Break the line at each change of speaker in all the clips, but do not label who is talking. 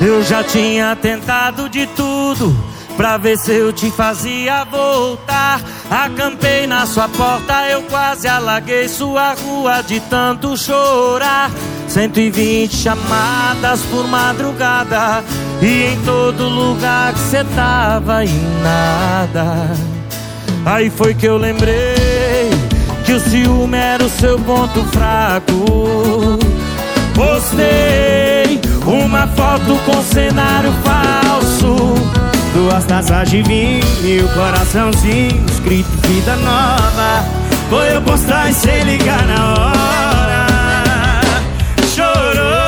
Eu já tinha tentado de tudo pra ver se eu te fazia voltar. Acampei na sua porta, eu quase alaguei sua rua de tanto chorar. 120 chamadas por madrugada, e em todo lugar que cê tava e nada. Aí foi que eu lembrei que o ciúme era o seu ponto fraco. Postei uma foto com cenário falso, 2 taças de vinho e o coraçãozinho escrito vida nova. Foi eu postar e sem ligar na hora. Chorou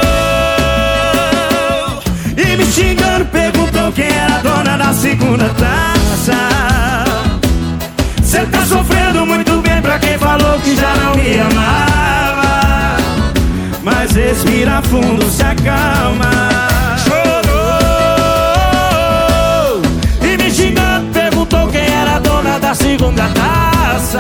e me xingando perguntou quem era a dona da segunda taça. Cê tá sofrendo muito bem pra quem falou que já não me amava, mas respira fundo, se acalma. Chorou e me xingando perguntou quem era a dona da segunda taça.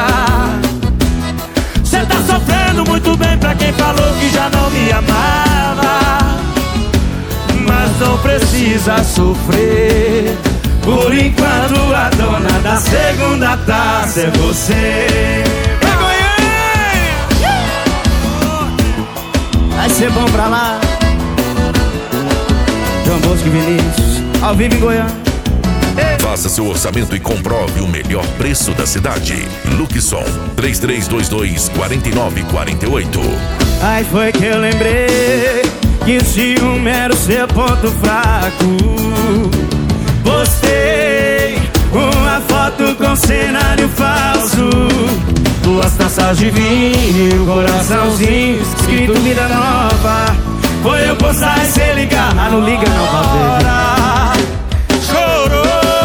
Cê tá sofrendo muito bem pra quem falou que já não me amava, mas não precisa sofrer. Por enquanto a dona da segunda taça é você. Vai ser bom pra lá. João Bosco e Vinícius, ao vivo em Goiânia.
Faça seu orçamento e comprove o melhor preço da cidade. Luxon 3322-4948.
Aí foi que eu lembrei que o ciúme era o seu ponto fraco. Postei uma foto com cenário falso, 2 taças de vinho, coraçãozinho escrito vida nova. Foi eu postar e cê ligar, mas não liga não pra ver. Chorou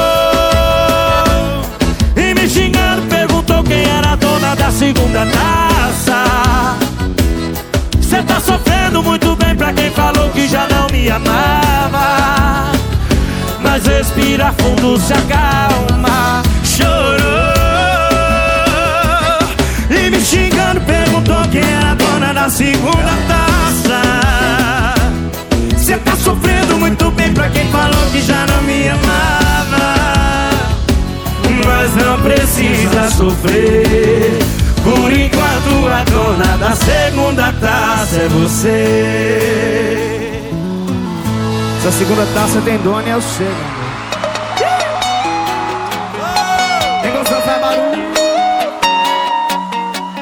e me xingando perguntou quem era a dona da segunda taça. Cê tá sofrendo muito bem pra quem falou que já não me amava, mas respira fundo, se acalma. Chorou e me xingando perguntou quem era a dona da segunda taça. Cê tá sofrendo muito bem pra quem falou que já não me amava, mas não precisa sofrer. Por enquanto a dona da segunda taça é você.
Essa segunda taça tem dono e é o seu.